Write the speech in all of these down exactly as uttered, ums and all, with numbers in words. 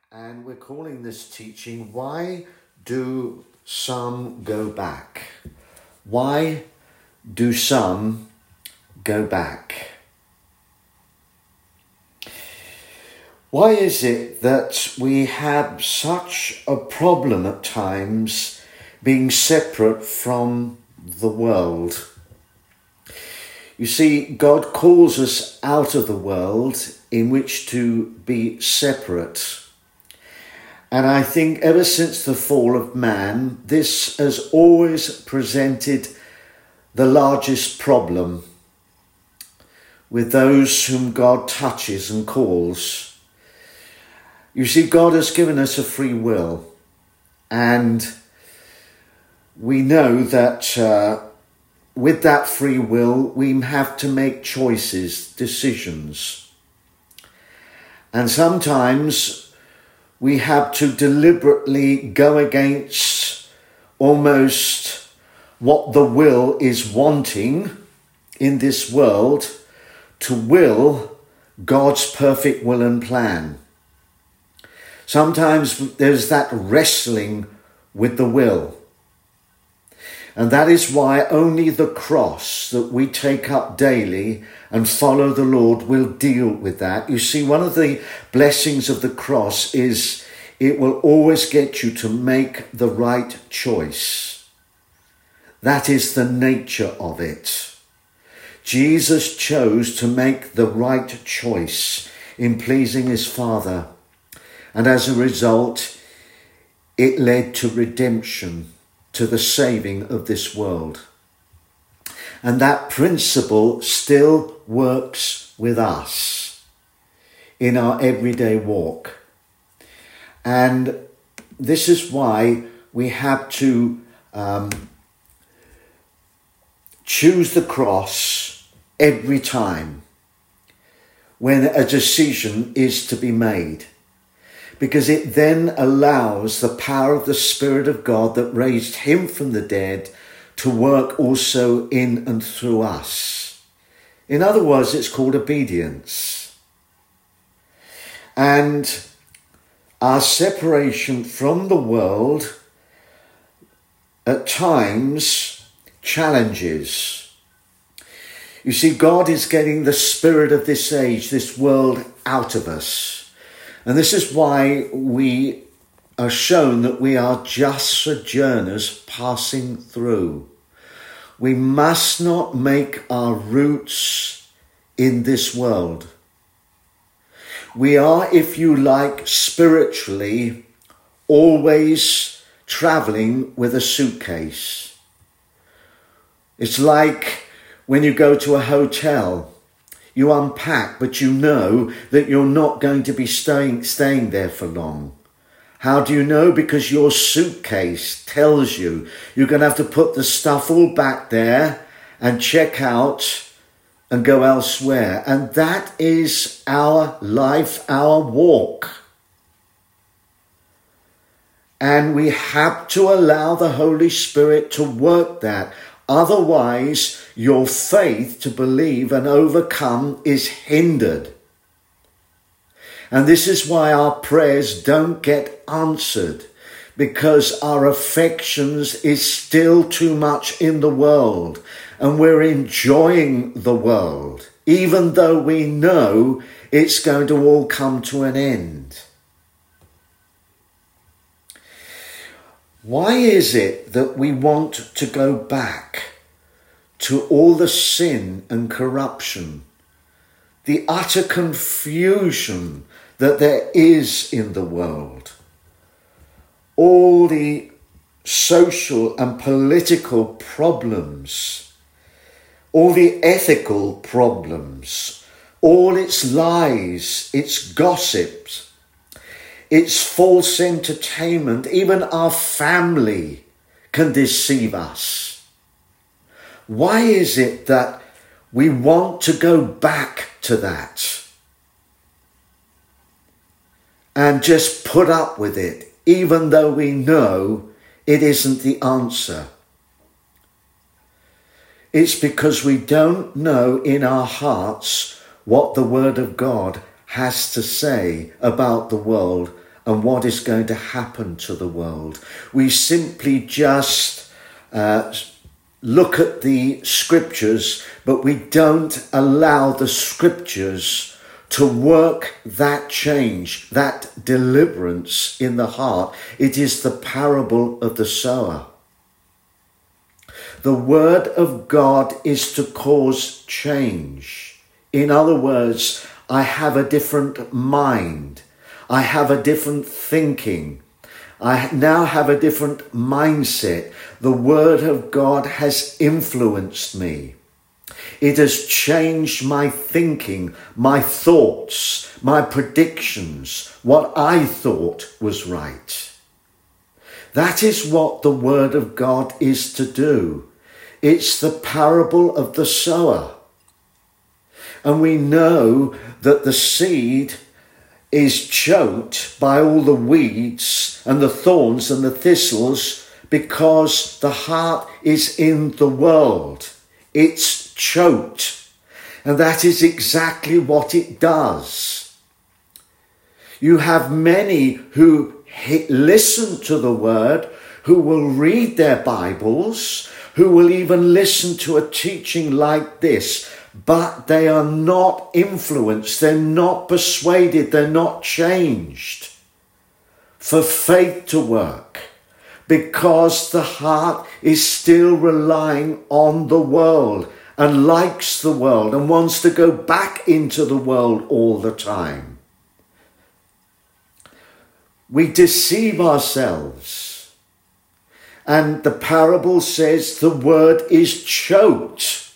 And we're calling this teaching, Why Do Some Go Back? Why do some go back? Why is it that we have such a problem at times being separate from the world? You see, God calls us out of the world in which to be separate. And I think ever since the fall of man, this has always presented the largest problem with those whom God touches and calls. You see, God has given us a free will, and we know that uh, with that free will, we have to make choices, decisions. And sometimes we have to deliberately go against almost what the will is wanting in this world to will God's perfect will and plan. Sometimes there's that wrestling with the will. And that is why only the cross that we take up daily and follow the Lord will deal with that. You see, one of the blessings of the cross is it will always get you to make the right choice. That is the nature of it. Jesus chose to make the right choice in pleasing his Father. And as a result, it led to redemption, to the saving of this world. And that principle still works with us in our everyday walk. And this is why we have to um, choose the cross every time when a decision is to be made. Because it then allows the power of the Spirit of God that raised him from the dead to work also in and through us. In other words, it's called obedience. And our separation from the world at times challenges. You see, God is getting the spirit of this age, this world, out of us. And this is why we are shown that we are just sojourners passing through. We must not make our roots in this world. We are, if you like, spiritually always traveling with a suitcase. It's like when you go to a hotel. You unpack, but you know that you're not going to be staying, staying there for long. How do you know? Because your suitcase tells you you're going to have to put the stuff all back there and check out and go elsewhere. And that is our life, our walk. And we have to allow the Holy Spirit to work that. Otherwise, your faith to believe and overcome is hindered. And this is why our prayers don't get answered, because our affections is still too much in the world, and we're enjoying the world, even though we know it's going to all come to an end. Why is it that we want to go back to all the sin and corruption, the utter confusion that there is in the world, all the social and political problems, all the ethical problems, all its lies, its gossips, it's false entertainment. Even our family can deceive us. Why is it that we want to go back to that and just put up with it, even though we know it isn't the answer? It's because we don't know in our hearts what the Word of God has to say about the world and what is going to happen to the world. We simply just uh, look at the scriptures, but we don't allow the scriptures to work that change, that deliverance in the heart. It is the parable of the sower. The word of God is to cause change. In other words, I have a different mind. I have a different thinking. I now have a different mindset. The word of God has influenced me. It has changed my thinking, my thoughts, my predictions, what I thought was right. That is what the word of God is to do. It's the parable of the sower. And we know that the seed is choked by all the weeds and the thorns and the thistles because the heart is in the world. It's choked. And that is exactly what it does. You have many who listen to the word, who will read their Bibles, who will even listen to a teaching like this, but they are not influenced, they're not persuaded, they're not changed for faith to work, because the heart is still relying on the world and likes the world and wants to go back into the world all the time. We deceive ourselves. And the parable says the word is choked.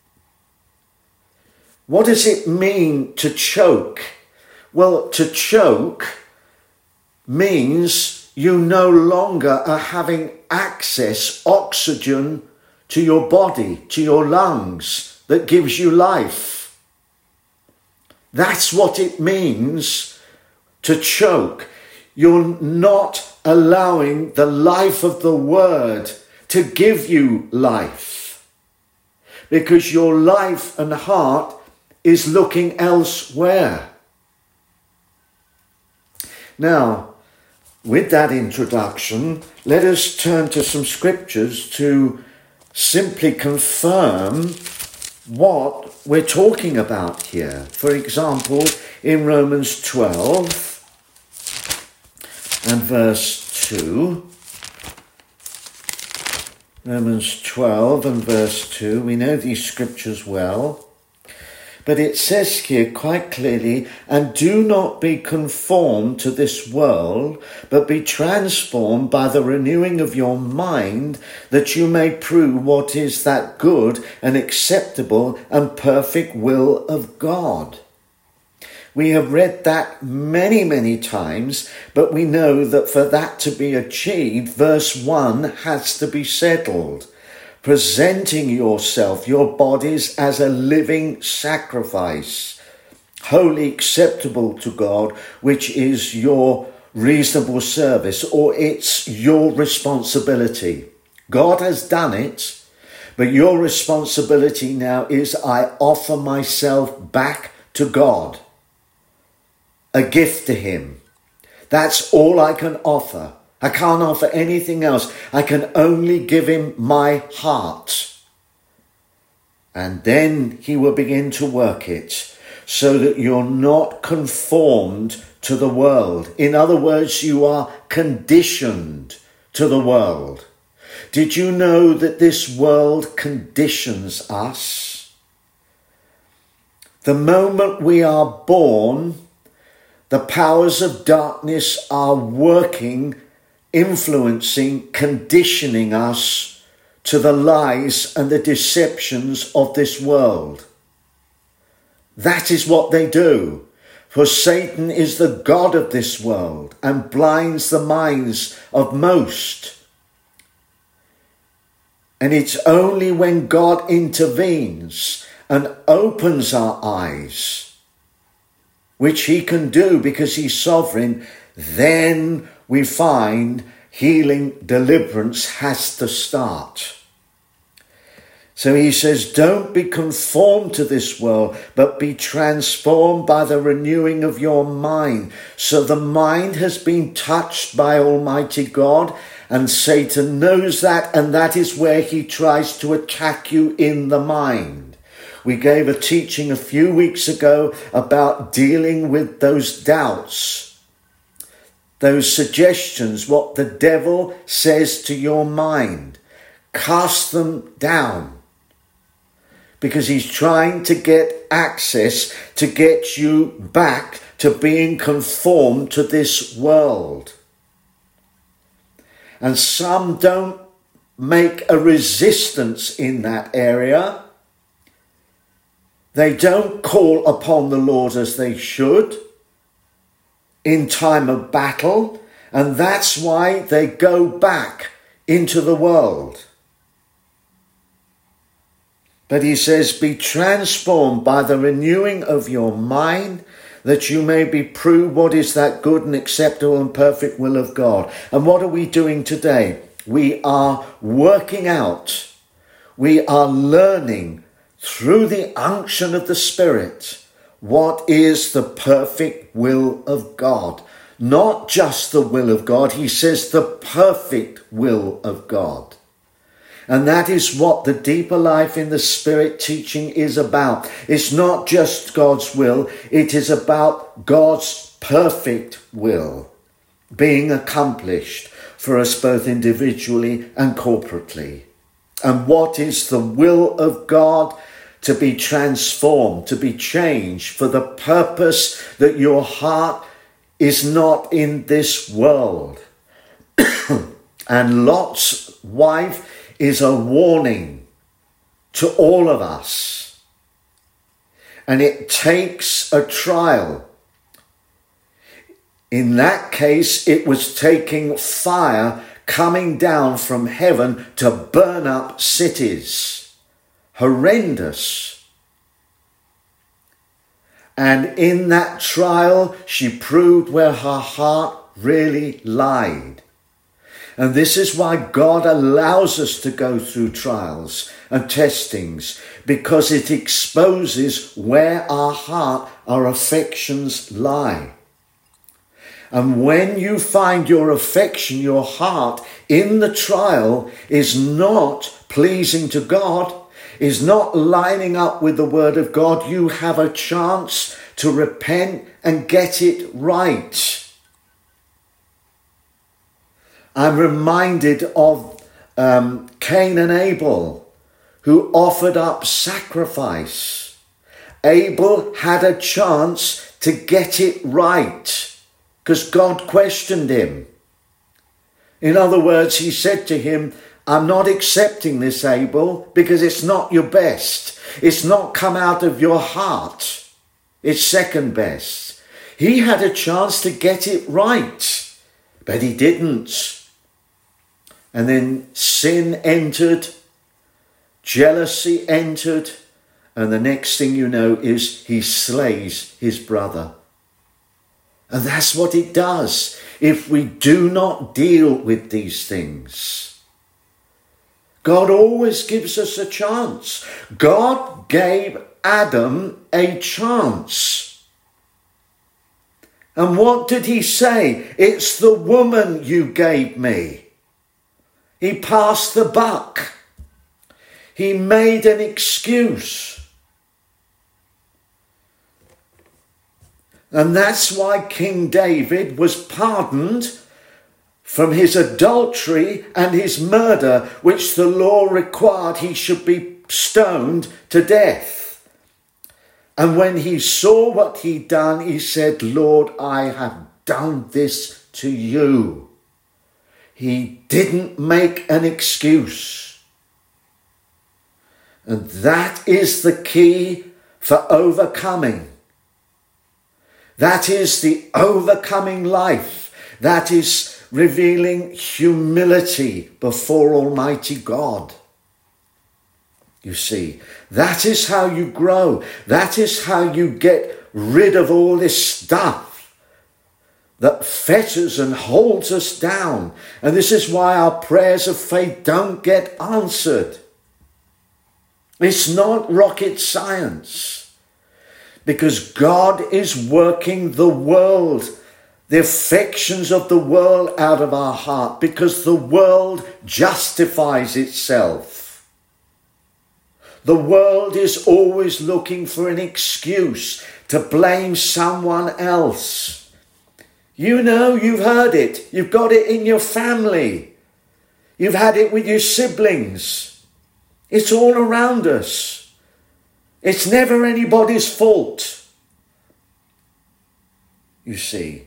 What does it mean to choke? Well, to choke means you no longer are having access, oxygen to your body, to your lungs that gives you life. That's what it means to choke. You're not allowing the life of the word to give you life, because your life and heart is looking elsewhere. Now, with that introduction, let us turn to some scriptures to simply confirm what we're talking about here. For example, in Romans twelve and verse two, Romans twelve and verse two, we know these scriptures well. But it says here quite clearly, and do not be conformed to this world, but be transformed by the renewing of your mind, that you may prove what is that good and acceptable and perfect will of God. We have read that many, many times, but we know that for that to be achieved, verse one has to be settled. Presenting yourself, your bodies, as a living sacrifice, wholly acceptable to God, which is your reasonable service, or it's your responsibility. God has done it, but your responsibility now is I offer myself back to God, a gift to him. That's all I can offer. I can't offer anything else. I can only give him my heart. And then he will begin to work it so that you're not conformed to the world. In other words, you are conditioned to the world. Did you know that this world conditions us? The moment we are born, the powers of darkness are working, influencing, conditioning us to the lies and the deceptions of this world. That is what they do. For Satan is the god of this world and blinds the minds of most. And it's only when God intervenes and opens our eyes, which he can do because he's sovereign, then we find healing, deliverance has to start. So he says, don't be conformed to this world, but be transformed by the renewing of your mind. So the mind has been touched by Almighty God, and Satan knows that, and that is where he tries to attack you, in the mind. We gave a teaching a few weeks ago about dealing with those doubts, those suggestions, what the devil says to your mind. Cast them down. Because he's trying to get access to get you back to being conformed to this world. And some don't make a resistance in that area. They don't call upon the Lord as they should in time of battle. And that's why they go back into the world. But he says, be transformed by the renewing of your mind, that you may be proved what is that good and acceptable and perfect will of God. And what are we doing today? We are working out, we are learning through the unction of the Spirit what is the perfect will of God. Not just the will of God, he says the perfect will of God. And that is what the deeper life in the Spirit teaching is about. It's not just God's will, it is about God's perfect will being accomplished for us both individually and corporately. And what is the will of God? To be transformed, to be changed for the purpose that your heart is not in this world. And Lot's wife is a warning to all of us. And it takes a trial. In that case, it was taking fire coming down from heaven to burn up cities. Horrendous. And in that trial, she proved where her heart really lied. And this is why God allows us to go through trials and testings, because it exposes where our heart, our affections lie. And when you find your affection, your heart in the trial is not pleasing to God, is not lining up with the word of God, you have a chance to repent and get it right. I'm reminded of um, Cain and Abel, who offered up sacrifice. Abel had a chance to get it right because God questioned him. In other words, he said to him, I'm not accepting this, Abel, because it's not your best. It's not come out of your heart. It's second best. He had a chance to get it right, but he didn't. And then sin entered, jealousy entered, and the next thing you know is he slays his brother. And that's what it does if we do not deal with these things. God always gives us a chance. God gave Adam a chance. And what did he say? It's the woman you gave me. He passed the buck. He made an excuse. And that's why King David was pardoned from his adultery and his murder, which the law required he should be stoned to death. And when he saw what he'd done, he said, Lord, I have done this to you. He didn't make an excuse. And that is the key for overcoming. That is the overcoming life. That is revealing humility before Almighty God. You see, that is how you grow. That is how you get rid of all this stuff that fetters and holds us down. And this is why our prayers of faith don't get answered. It's not rocket science, because God is working the world, the affections of the world out of our heart, because the world justifies itself. The world is always looking for an excuse to blame someone else. You know, you've heard it. You've got it in your family. You've had it with your siblings. It's all around us. It's never anybody's fault. You see.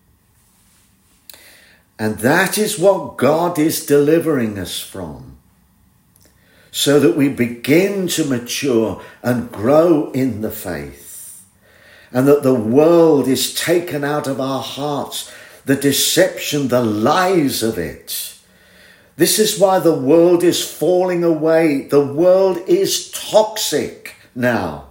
And that is what God is delivering us from, so that we begin to mature and grow in the faith, and that the world is taken out of our hearts, the deception, the lies of it. This is why the world is falling away. The world is toxic now.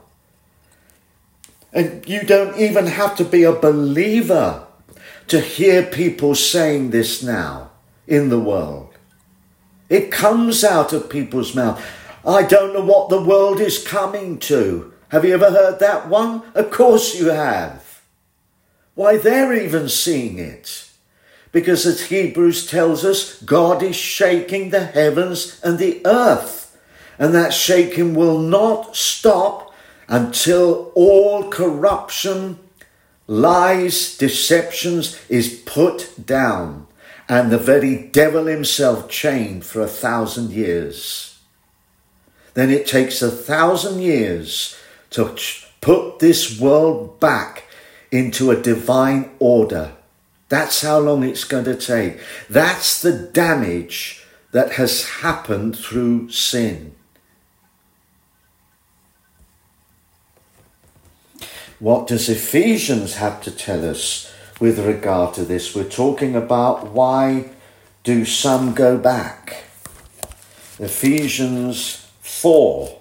And you don't even have to be a believer to hear people saying this now in the world. It comes out of people's mouth. I don't know what the world is coming to. Have you ever heard that one? Of course you have. Why, they're even seeing it. Because as Hebrews tells us, God is shaking the heavens and the earth. And that shaking will not stop until all corruption, lies, deceptions is put down. And the very devil himself chained for a thousand years. Then it takes a thousand years to put this world back into a divine order. That's how long it's going to take. That's the damage that has happened through sin. What does Ephesians have to tell us with regard to this? We're talking about why do some go back. Ephesians four.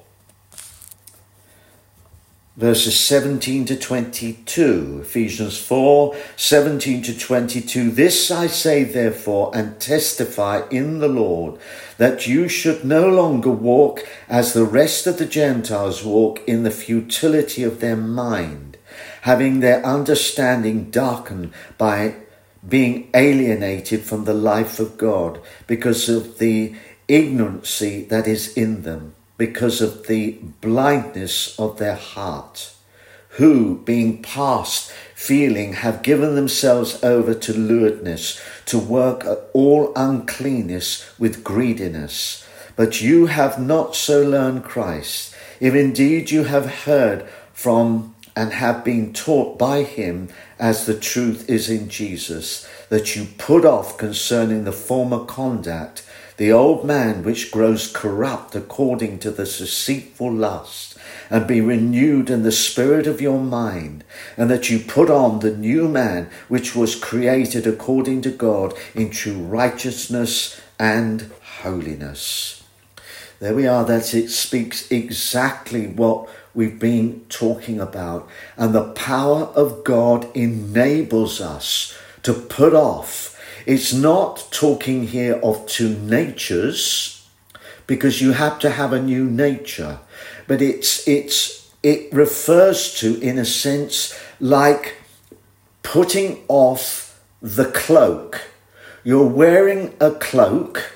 Verses seventeen to twenty-two. Ephesians four, seventeen to twenty-two. This I say therefore and testify in the Lord, that you should no longer walk as the rest of the Gentiles walk, in the futility of their mind, having their understanding darkened by being alienated from the life of God, because of the ignorancy that is in them, because of the blindness of their heart, who, being past feeling, have given themselves over to lewdness, to work all uncleanness with greediness. But you have not so learned Christ, if indeed you have heard from and have been taught by him, as the truth is in Jesus, that you put off concerning the former conduct the old man which grows corrupt according to the deceitful lust, and be renewed in the spirit of your mind, and that you put on the new man which was created according to God in true righteousness and holiness. There we are. That it speaks exactly what we've been talking about. And the power of God enables us to put off. It's not talking here of two natures, because you have to have a new nature. But it's it's it refers to, in a sense, like putting off the cloak. You're wearing a cloak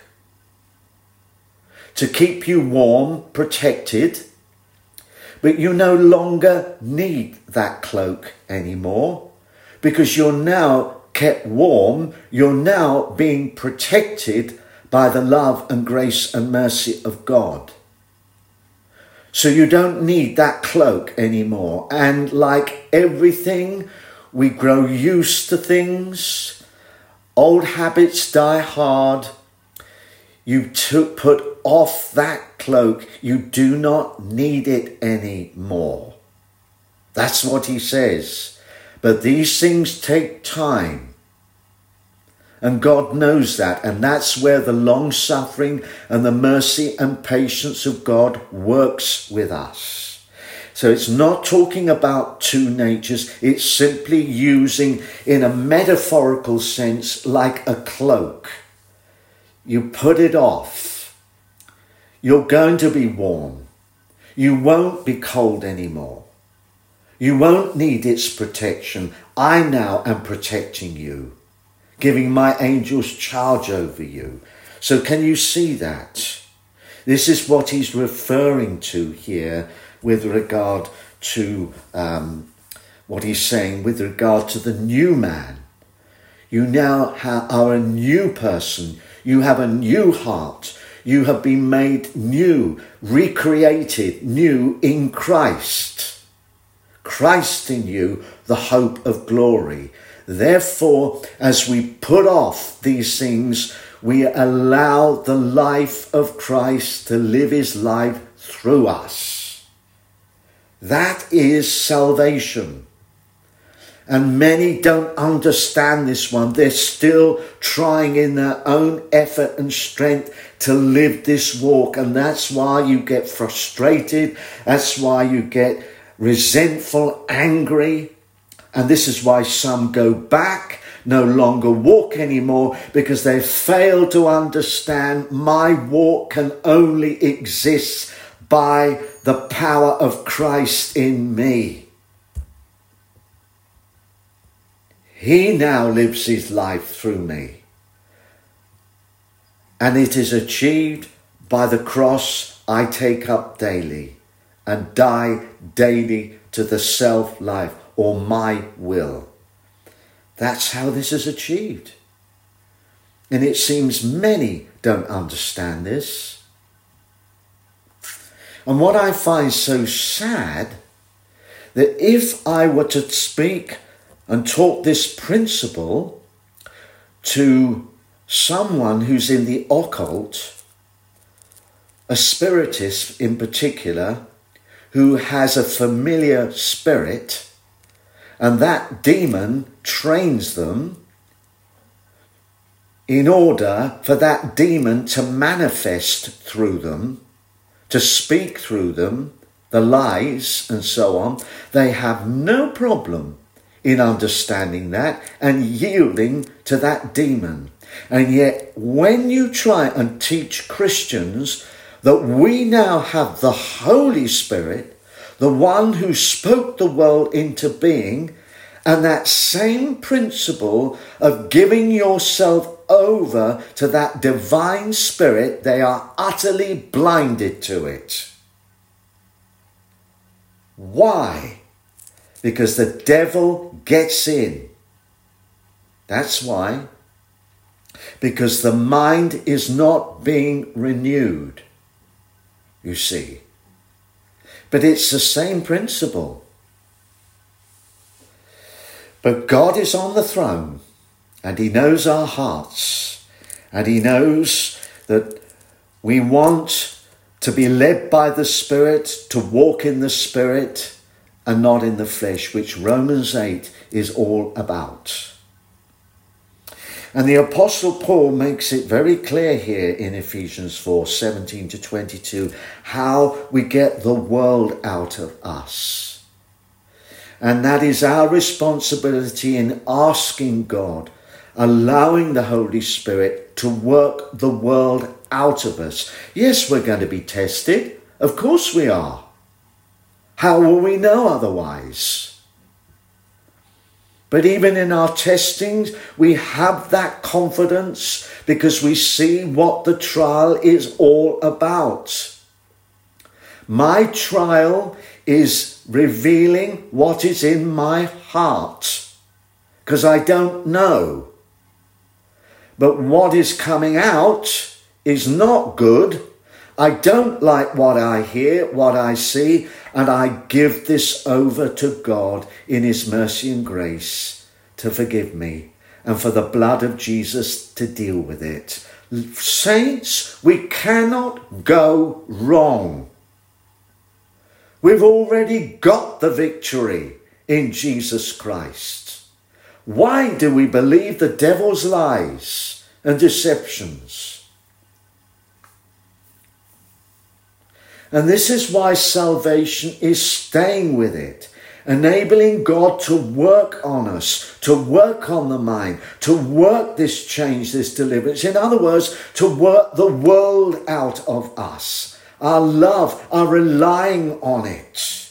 to keep you warm, protected, but you no longer need that cloak anymore, because you're now kept warm. You're now being protected by the love and grace and mercy of God. So you don't need that cloak anymore. And like everything, we grow used to things. Old habits die hard. You took, put off that cloak. You do not need it anymore. That's what he says. But these things take time. And God knows that. And that's where the long suffering and the mercy and patience of God works with us. So it's not talking about two natures. It's simply using, in a metaphorical sense, like a cloak. You put it off. You're going to be warm. You won't be cold anymore. You won't need its protection. I now am protecting you, giving my angels charge over you. So can you see that? This is what he's referring to here with regard to um, what he's saying with regard to the new man. You now ha- are a new person. You have a new heart. You have been made new, recreated new in Christ. Christ in you, the hope of glory. Therefore, as we put off these things, we allow the life of Christ to live his life through us. That is salvation. And many don't understand this one. They're still trying in their own effort and strength to live this walk. And that's why you get frustrated. That's why you get resentful, angry. And this is why some go back, no longer walk anymore, because they fail to understand my walk can only exist by the power of Christ in me. He now lives his life through me. And it is achieved by the cross I take up daily and die daily to the self-life or my will. That's how this is achieved. And it seems many don't understand this. And what I find so sad, that if I were to speak and taught this principle to someone who's in the occult, a spiritist in particular, who has a familiar spirit, and that demon trains them in order for that demon to manifest through them, to speak through them, the lies and so on, they have no problem in understanding that and yielding to that demon. And yet when you try and teach Christians that we now have the Holy Spirit, the one who spoke the world into being, and that same principle of giving yourself over to that divine spirit, they are utterly blinded to it. Why? Because the devil gets in. That's why. Because the mind is not being renewed, you see. But it's the same principle. But God is on the throne, and he knows our hearts, and he knows that we want to be led by the Spirit, to walk in the Spirit, and not in the flesh, which Romans eight is all about. And the Apostle Paul makes it very clear here in Ephesians four, seventeen to twenty-two, how we get the world out of us. And that is our responsibility in asking God, allowing the Holy Spirit to work the world out of us. Yes, we're going to be tested. Of course we are. How will we know otherwise? But even in our testings, we have that confidence because we see what the trial is all about. My trial is revealing what is in my heart, because I don't know. But what is coming out is not good. I don't like what I hear, what I see, and I give this over to God in his mercy and grace to forgive me and for the blood of Jesus to deal with it. Saints, we cannot go wrong. We've already got the victory in Jesus Christ. Why do we believe the devil's lies and deceptions? And this is why salvation is staying with it, enabling God to work on us, to work on the mind, to work this change, this deliverance. In other words, to work the world out of us, our love, our relying on it.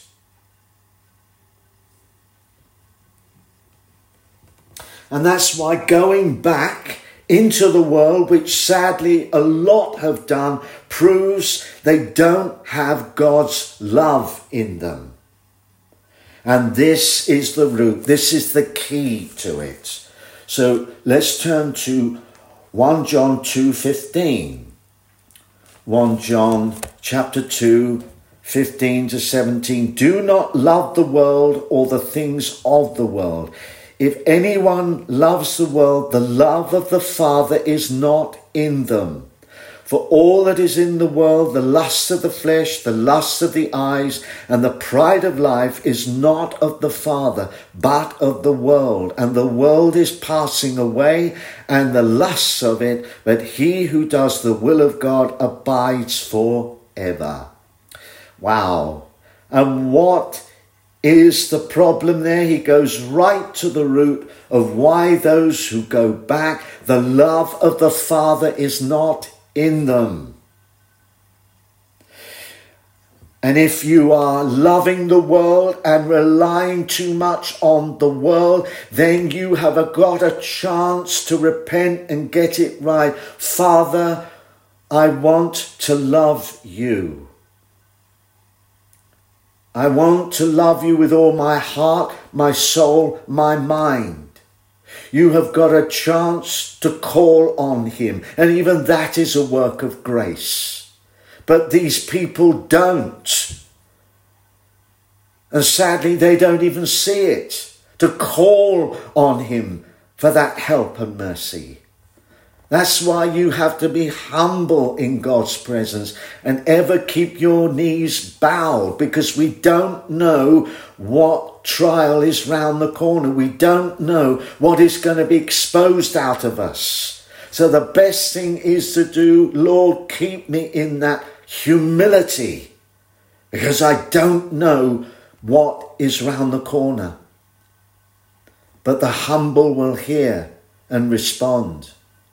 And that's why going back into the world, which sadly a lot have done, proves they don't have God's love in them. And this is the root, this is the key to it. So let's turn to First John two fifteen. First John chapter two, fifteen to seventeen. Do not love the world or the things of the world. If anyone loves the world, the love of the Father is not in them. For all that is in the world, the lust of the flesh, the lust of the eyes, and the pride of life is not of the Father, but of the world. And the world is passing away, and the lusts of it, but he who does the will of God abides forever. Wow. And what is the problem there? He goes right to the root of why those who go back, the love of the Father is not in them. And if you are loving the world and relying too much on the world, then you have got a chance to repent and get it right. Father, I want to love you. I want to love you with all my heart, my soul, my mind. You have got a chance to call on him. And even that is a work of grace. But these people don't. And sadly, they don't even see it. To call on him for that help and mercy. That's why you have to be humble in God's presence and ever keep your knees bowed, because we don't know what trial is round the corner. We don't know what is going to be exposed out of us. So the best thing is to do, Lord, keep me in that humility, because I don't know what is round the corner. But the humble will hear and respond.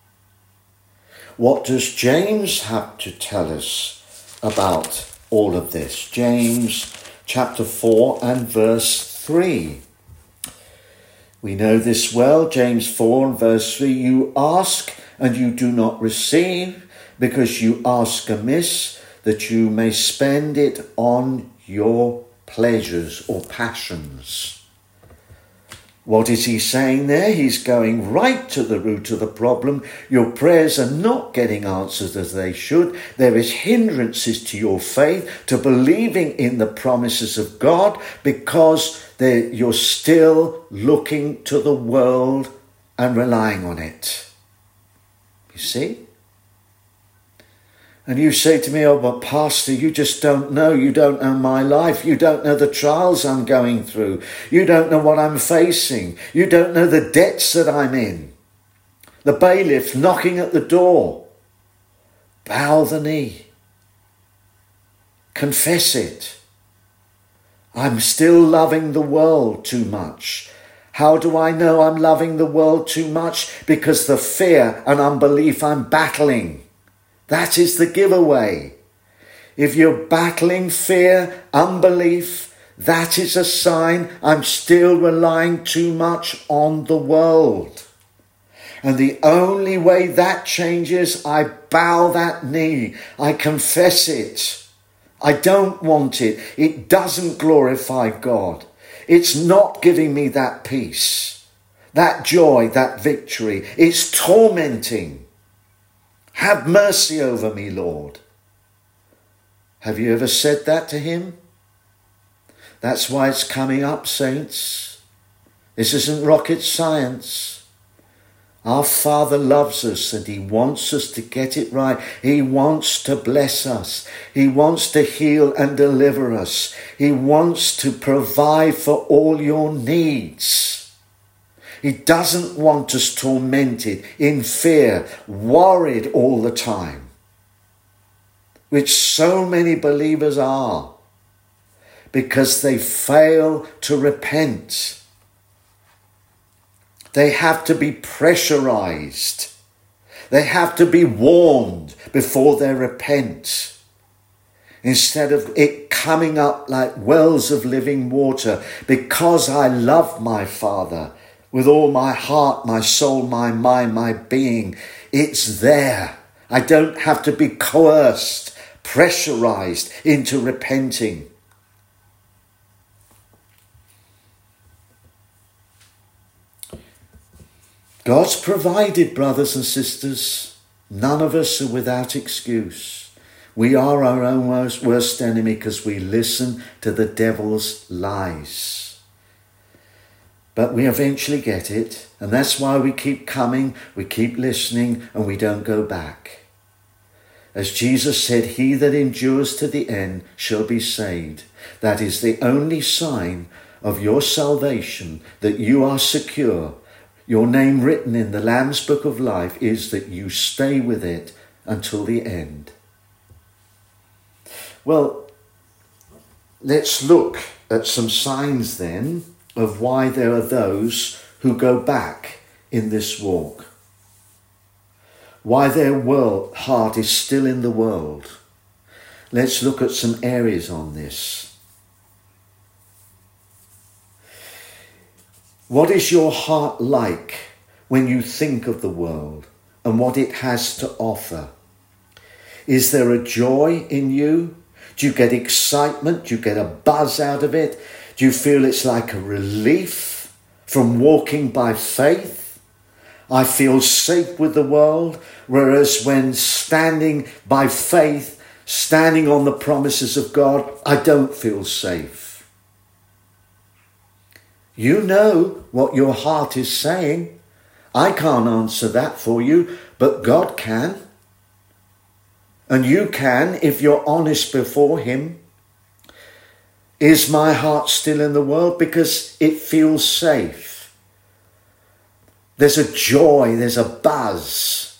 What does James have to tell us about all of this? James chapter four and verse three. We know this well, James four and verse three. You ask and you do not receive, because you ask amiss, that you may spend it on your pleasures or passions. What is he saying there? He's going right to the root of the problem. Your prayers are not getting answered as they should. There is hindrances to your faith, to believing in the promises of God, because you're still looking to the world and relying on it. You see? And you say to me, oh, but Pastor, you just don't know. You don't know my life. You don't know the trials I'm going through. You don't know what I'm facing. You don't know the debts that I'm in. The bailiff knocking at the door. Bow the knee. Confess it. I'm still loving the world too much. How do I know I'm loving the world too much? Because the fear and unbelief I'm battling. That is the giveaway. If you're battling fear, unbelief, that is a sign I'm still relying too much on the world. And the only way that changes, I bow that knee. I confess it. I don't want it. It doesn't glorify God. It's not giving me that peace, that joy, that victory. It's tormenting. Have mercy over me, Lord. Have you ever said that to him? That's why it's coming up, saints. This isn't rocket science. Our Father loves us and he wants us to get it right. He wants to bless us. He wants to heal and deliver us. He wants to provide for all your needs. He doesn't want us tormented, in fear, worried all the time, which so many believers are, because they fail to repent. They have to be pressurized. They have to be warned before they repent. instead of it coming up like wells of living water, because I love my Father with all my heart, my soul, my mind, my being. It's there. I don't have to be coerced, pressurized into repenting. God's provided, brothers and sisters. None of us are without excuse. We are our own worst, worst enemy because we listen to the devil's lies. But we eventually get it, and that's why we keep coming, we keep listening, and we don't go back. As Jesus said, he that endures to the end shall be saved. That is the only sign of your salvation, that you are secure. Your name written in the Lamb's Book of Life is that you stay with it until the end. Well, let's look at some signs then of why there are those who go back in this walk. Why their world, heart is still in the world. Let's look at some areas on this. What is your heart like when you think of the world and what it has to offer? Is there a joy in you? Do you get excitement? Do you get a buzz out of it? Do you feel it's like a relief from walking by faith? I feel safe with the world, whereas when standing by faith, standing on the promises of God, I don't feel safe. You know what your heart is saying. I can't answer that for you, but God can. And you can if you're honest before him. Is my heart still in the world? Because it feels safe. There's a joy, there's a buzz.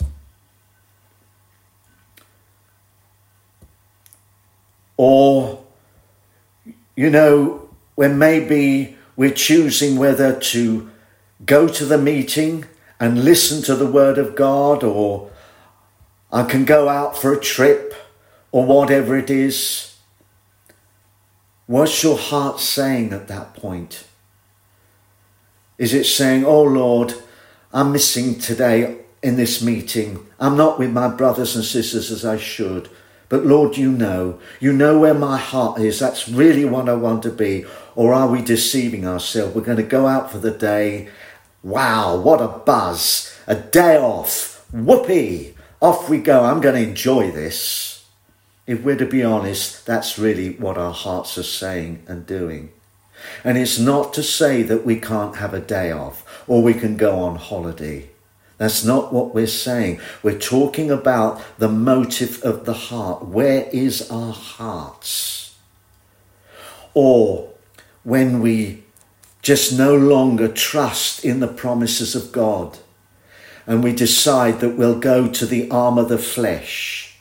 Or, you know, when maybe we're choosing whether to go to the meeting and listen to the word of God, or I can go out for a trip, or whatever it is. What's your heart saying at that point? Is it saying, oh Lord, I'm missing today in this meeting. I'm not with my brothers and sisters as I should. But Lord, you know, you know where my heart is. That's really what I want to be. Or are we deceiving ourselves? We're going to go out for the day. Wow, what a buzz. A day off. Whoopee. Off we go. I'm going to enjoy this. If we're to be honest, that's really what our hearts are saying and doing. And it's not to say that we can't have a day off or we can go on holiday. That's not what we're saying. We're talking about the motive of the heart. Where is our hearts? Or when we just no longer trust in the promises of God and we decide that we'll go to the arm of the flesh.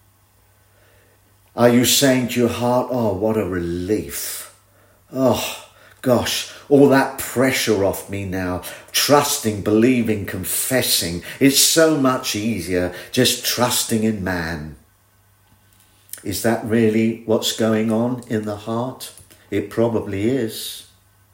Are you saying to your heart, oh, what a relief. Oh, gosh, all that pressure off me now. Trusting, believing, confessing. It's so much easier just trusting in man. Is that really what's going on in the heart? It probably is.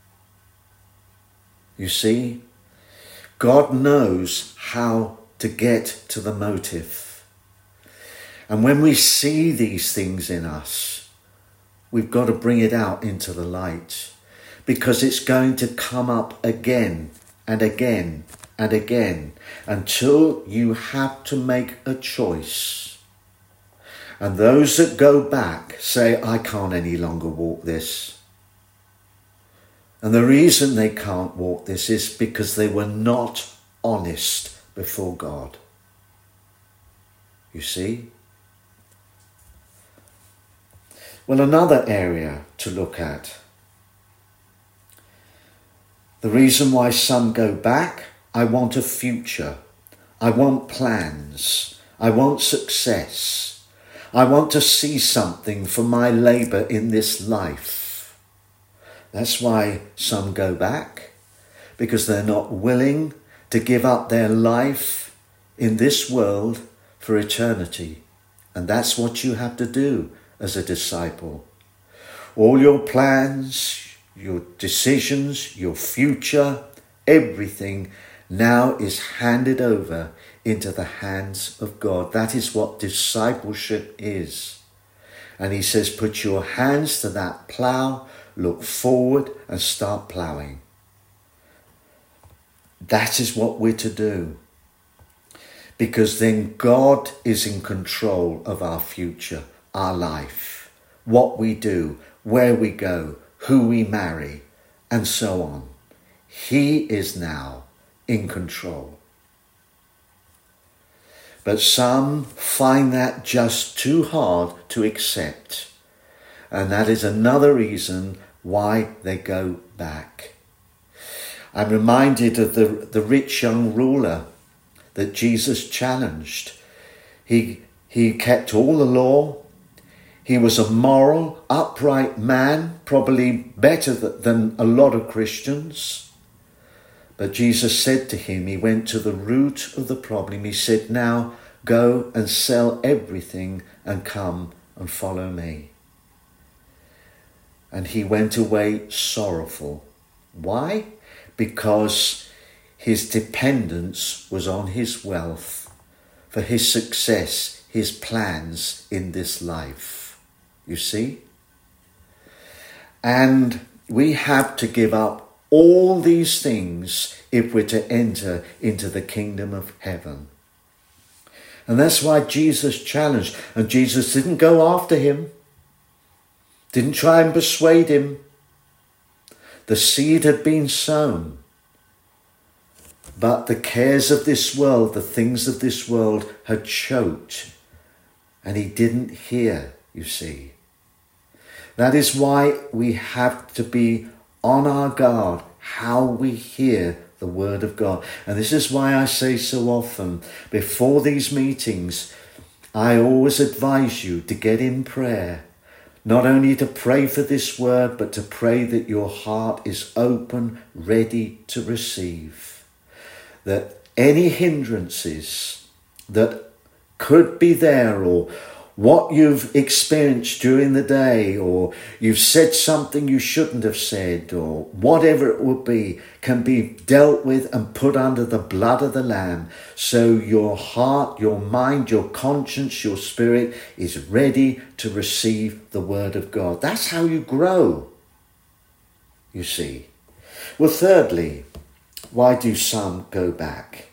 You see, God knows how to get to the motive. And when we see these things in us, we've got to bring it out into the light, because it's going to come up again and again and again until you have to make a choice. And those that go back say, I can't any longer walk this. And the reason they can't walk this is because they were not honest before God. You see? Well, another area to look at. The reason why some go back, I want a future. I want plans. I want success. I want to see something for my labour in this life. That's why some go back, because they're not willing to give up their life in this world for eternity. And that's what you have to do as a disciple. All your plans, your decisions, your future, everything now is handed over into the hands of God. That is what discipleship is. And he says, put your hands to that plough, look forward and start ploughing. That is what we're to do. Because then God is in control of our future, our life, what we do, where we go, who we marry, and so on. He is now in control. But some find that just too hard to accept. And that is another reason why they go back. I'm reminded of the, the rich young ruler that Jesus challenged. He, he kept all the law. He was a moral, upright man, probably better than a lot of Christians. But Jesus said to him, he went to the root of the problem. He said, now go and sell everything and come and follow me. And he went away sorrowful. Why? Because his dependence was on his wealth for his success, his plans in this life. You see? And we have to give up all these things if we're to enter into the kingdom of heaven. And that's why Jesus challenged. And Jesus didn't go after him. Didn't try and persuade him. The seed had been sown. But the cares of this world, the things of this world had choked. And he didn't hear, you see. That is why we have to be on our guard how we hear the word of God. And this is why I say so often, before these meetings, I always advise you to get in prayer. Not only to pray for this word, but to pray that your heart is open, ready to receive. That any hindrances that could be there, or what you've experienced during the day, or you've said something you shouldn't have said, or whatever it would be, can be dealt with and put under the blood of the Lamb. So your heart, your mind, your conscience, your spirit is ready to receive the word of God. That's how you grow, you see. Well, thirdly, why do some go back?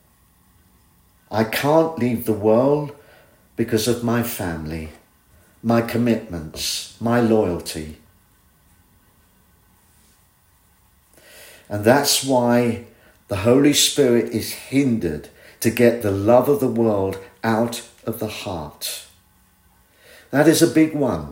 I can't leave the world because of my family, my commitments, my loyalty. And that's why the Holy Spirit is hindered to get the love of the world out of the heart. That is a big one.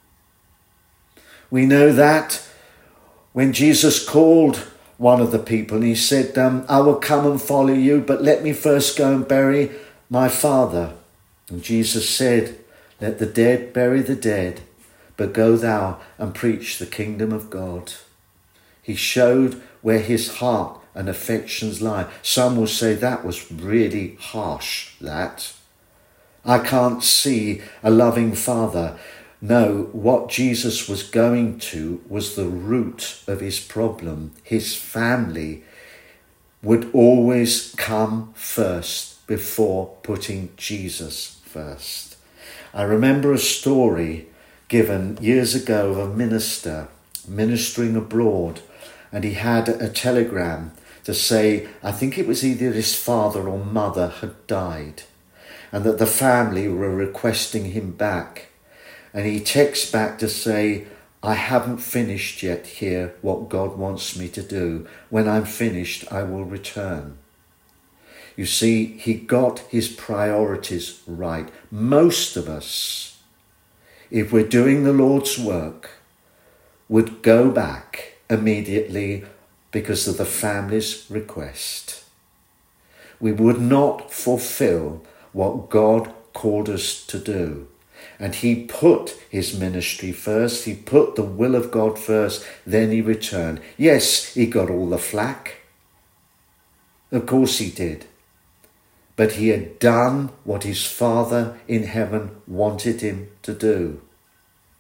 We know that when Jesus called one of the people and he said, um, I will come and follow you, but let me first go and bury my father. And Jesus said, let the dead bury the dead, but go thou and preach the kingdom of God. He showed where his heart and affections lie. Some will say that was really harsh, that. I can't see a loving father. No, what Jesus was going to was the root of his problem. His family would always come first before putting Jesus first. I remember a story given years ago of a minister ministering abroad, and he had a telegram to say, I think it was either his father or mother had died, and that the family were requesting him back. And he texts back to say, I haven't finished yet here what God wants me to do. When I'm finished, I will return. You see, he got his priorities right. Most of us, if we're doing the Lord's work, would go back immediately because of the family's request. We would not fulfill what God called us to do. And he put his ministry first. He put the will of God first. Then he returned. Yes, he got all the flack. Of course he did. But he had done what his Father in heaven wanted him to do.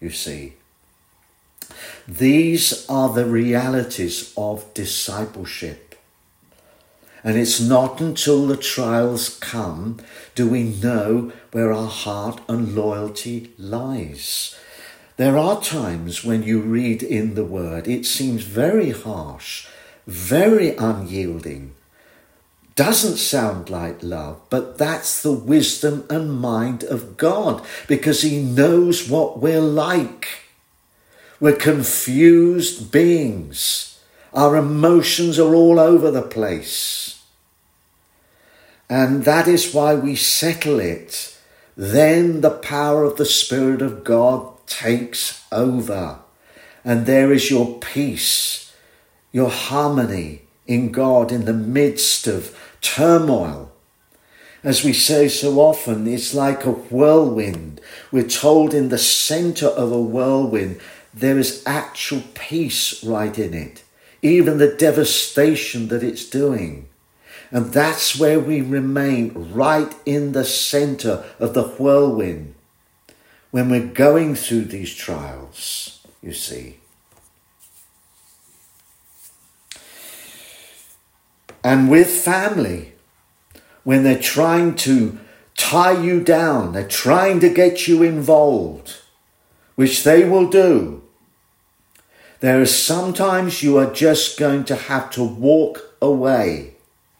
you see. These are the realities of discipleship. And it's not until the trials come do we know where our heart and loyalty lies. There are times when you read in the Word, it seems very harsh, very unyielding. Doesn't sound like love, but that's the wisdom and mind of God, because he knows what we're like. We're confused beings. Our emotions are all over the place. And that is why we settle it. Then the power of the Spirit of God takes over. And there is your peace, your harmony in God in the midst of turmoil. As we say so often, it's like a whirlwind. We're told in the center of a whirlwind, there is actual peace right in it, even the devastation that it's doing. And that's where we remain, right in the center of the whirlwind, when we're going through these trials, you see. And with family, when they're trying to tie you down, they're trying to get you involved, which they will do, there is sometimes you are just going to have to walk away,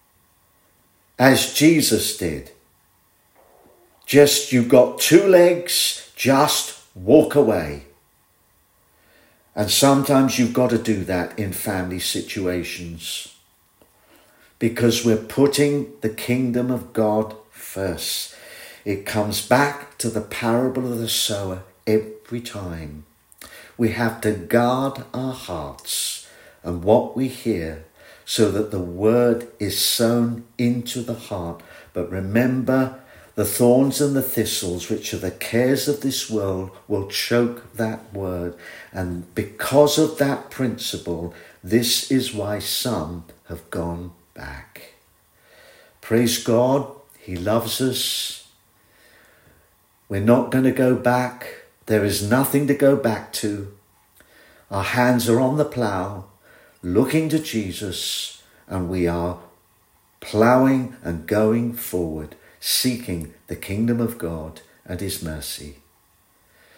as Jesus did. Just, you've got two legs, just walk away. And sometimes you've got to do that in family situations, because we're putting the kingdom of God first. It comes back to the parable of the sower every time. We have to guard our hearts and what we hear, so that the word is sown into the heart. But remember, the thorns and the thistles, which are the cares of this world, will choke that word. And because of that principle, this is why some have gone back. Praise God, he loves us. We're not going to go back. There is nothing to go back to. Our hands are on the plough, looking to Jesus, and we are ploughing and going forward, seeking the kingdom of God and his mercy.